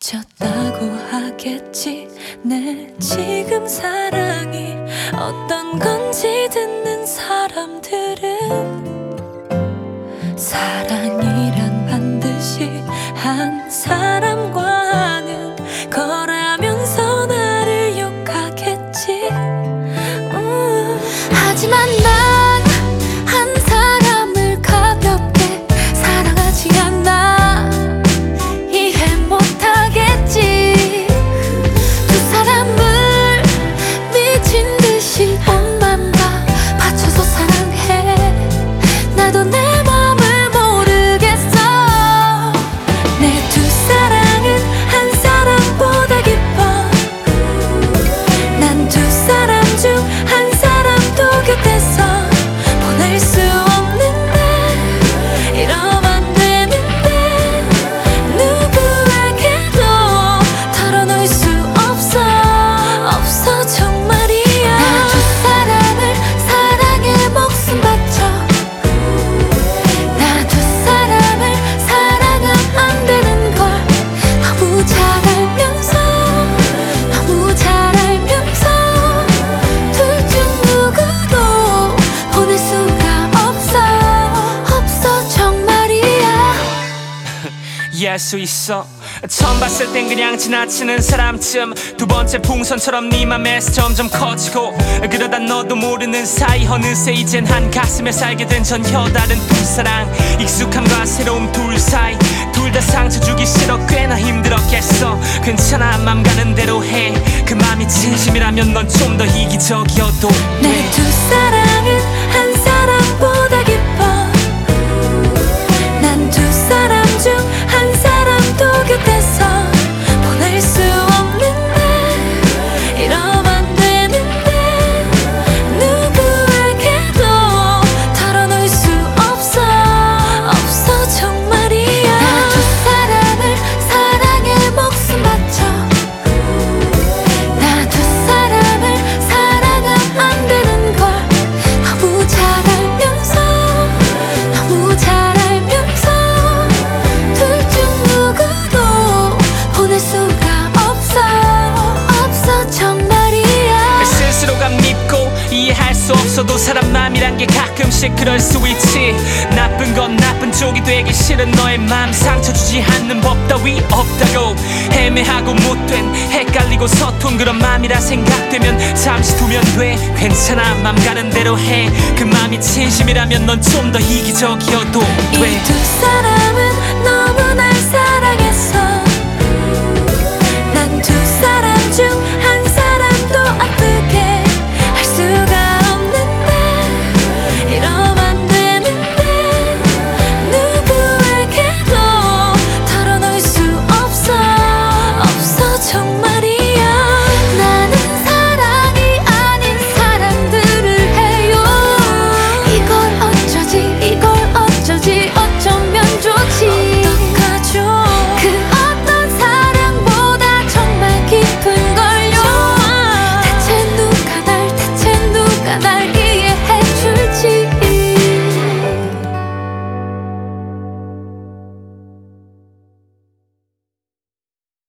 지쳤다고 하겠지. 내 지금 사랑이 어떤 건지 듣는 사람들은 사랑이란 반드시 한 사람과 하는 거라면서 나를 욕하겠지. 하지만 난 한 사람을 가볍게 사랑하지 않아. 이해 못하겠지. 두 사람을 미친 듯이 온 맘 다 바쳐서 사랑해. 나도 내 맘을 모르겠어. 내 두 사랑은 한 사람보다 깊어. 난 두 사람 중 한 사람도 곁에서 보낼 수 없는데, 이러면 안 되는데, 누구에게도 털어놓을 수 없어 정말이야. 나 두 사람을 사랑에 목숨 바쳐. 나 두 사람을 사랑하면 안 되는 걸 너무 잘 알면서 둘 중 누구도 보낼 수가 없어 정말이야. 이해할 수 있어. 처음 봤을 땐 그냥 지나치는 사람쯤, 두 번째 풍선처럼 네 맘에서 점점 커지고, 그러다 너도 모르는 사이 어느새 이젠 한 가슴에 살게 된 전혀 다른 두 사랑. 익숙함과 새로움 둘 사이, 둘 다 상처 주기 싫어. 꽤나 힘들었겠어. 괜찮아, 맘 가는 대로 해. 그 맘이 진심이라면 넌 좀 더 이기적이어도 내 두 사랑은 한 사람보다 깊어. 난 두 사람 중 한 사람도 곁에서 보낼 수 없는데, 이러면 안 되는데, 누구에게도 털어놓을 수 없어 정말이야. 나 두 사람을 사랑에 목숨 바쳐. 나 두 사람을 사랑하면 안 되는 걸 너무 잘 알면서 둘 중 누구도 보낼 수가 없어 정말이야. 스스로가 밉고 이해할 수 없어도 사람 맘이란 게 가끔씩 그럴 수 있지. 나쁜 건 나쁜 쪽이 되기 싫은 너의 맘 상처 주지 않는 법 따위 없다고. 애매하고 못된, 헷갈리고 서툰 그런 맘이라 생각되면 잠시 두면 돼. 괜찮아, 맘 가는 대로 해. 그 맘이 진심이라면 넌 좀 더 이기적이어도 돼. 이 두 사람은 너무 날 사랑해.